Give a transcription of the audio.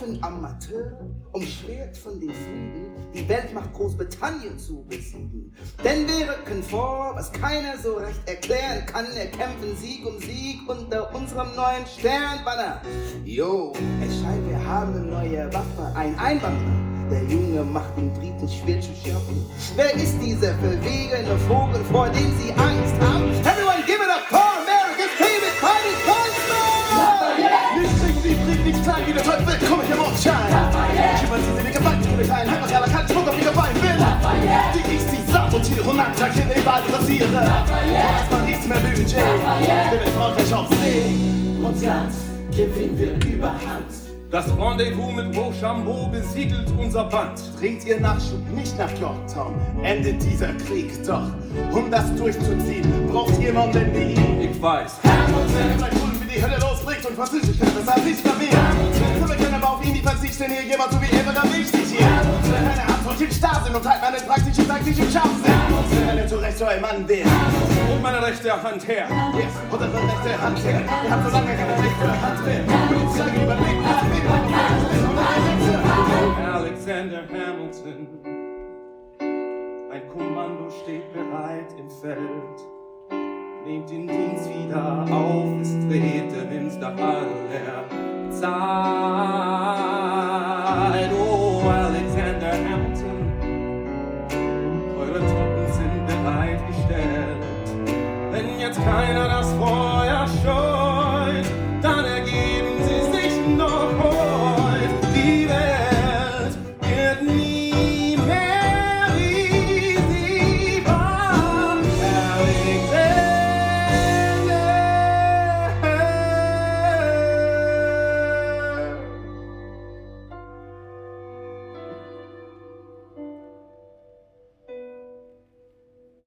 Waffen Amateur, umschwert von den Frieden, die Weltmacht Großbritannien zu besiegen. Denn wir rücken vor, was keiner so recht erklären kann, erkämpfen Sieg um Sieg unter unserem neuen Sternbanner. Jo, es scheint, wir haben eine neue Waffe, ein Einwanderer. Der Junge macht den Briten schwer zu schaffen. Wer ist dieser verwegene Vogel, vor dem sie Angst haben? Everyone give it up for America's favorite fighting Punchman! Nicht fliegt nicht klein wie der Teufel, komm ich im Mondschein. Schimmern sie die Gewalt, ich bin ein Heimatjaler, kein Schmuck auf ihre Beine will. Die ist die sabotiere und Attackieren überall rasiere. Man nichts mehr Budget, will in Frankreich auf See. Und ganz gewinnen wir überhand. Das Rendezvous mit Rochambeau besiegelt unser Band. Bringt ihr Nachschub nicht nach Yorktown, endet dieser Krieg doch. Um das durchzuziehen, braucht jemanden wie ihn. Ich weiß. Hamilton, sein Bullen wie die Hölle losbricht und Französisch kann das als ich vermehren. Wir können aber auf ihn nie verzichten, hier jemand so wie er wird wichtig hier. Keine Antwort in Starrsinn und halt meine praktisch und taktisch im Scharfsinn. Eine zurecht so ein Mann wer. Und meine rechte Hand her. Yes, und unsere rechte Hand her. Wir haben so lange keine rechte Hand mehr. Wir uns lange überlegt, Alexander Hamilton. Ein Kommando steht bereit im Feld. Nehmt den Dienst wieder auf, es treten ins Dach aller Zeit. Oh, Alexander Hamilton, eure Truppen sind bereitgestellt. Wenn jetzt keiner das Wort